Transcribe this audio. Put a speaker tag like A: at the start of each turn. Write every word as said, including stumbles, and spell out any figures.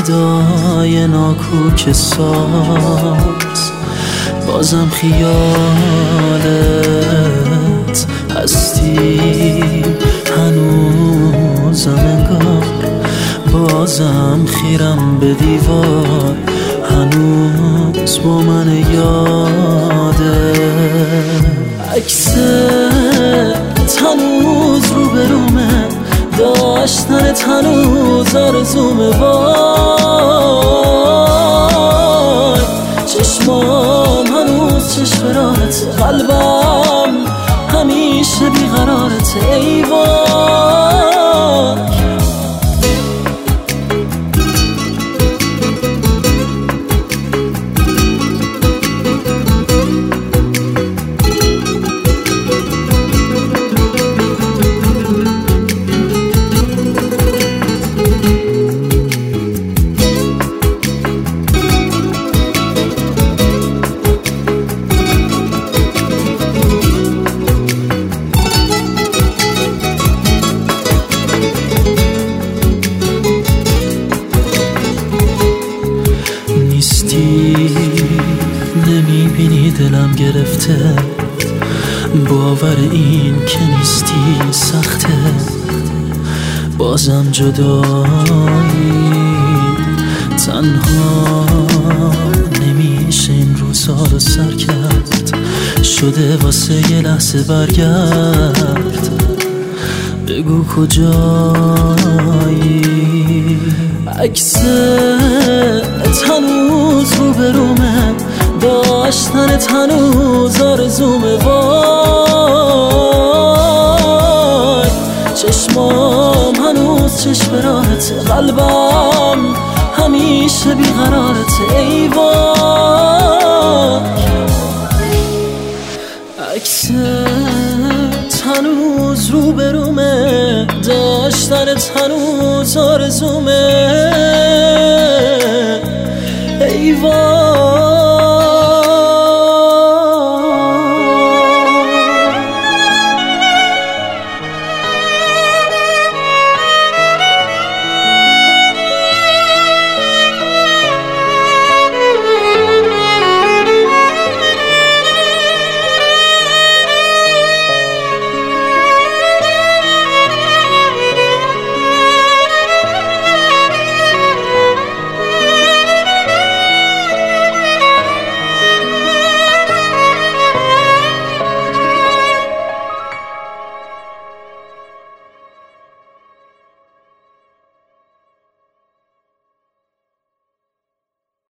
A: صدای ناکوک ساز، بازم خیالت هستی، هنوزم انگار بازم خیرم به دیوار، هنوز با من یاده عکست هنوز رو برومه، داشتنت هنوز آرزومه. وای چشمام هنوز چشم راحته، قلبم همیشه بیقرارته. ای وای نمیبینی دلم گرفته، باور این که نیستی سخته، بازم جدایی تنها نمیشه این روزها رو سر کرد، شده واسه یه لحظه برگرد، بگو کجایی. عکست هنوز رو برومه، داشتنت هنوز آرزومه. وای چشمام هنوز چشم راحته، قلبم همیشه بیقرارته. ای وای عکست هنوز رو برومه، داشتنت هنوز آرزومه.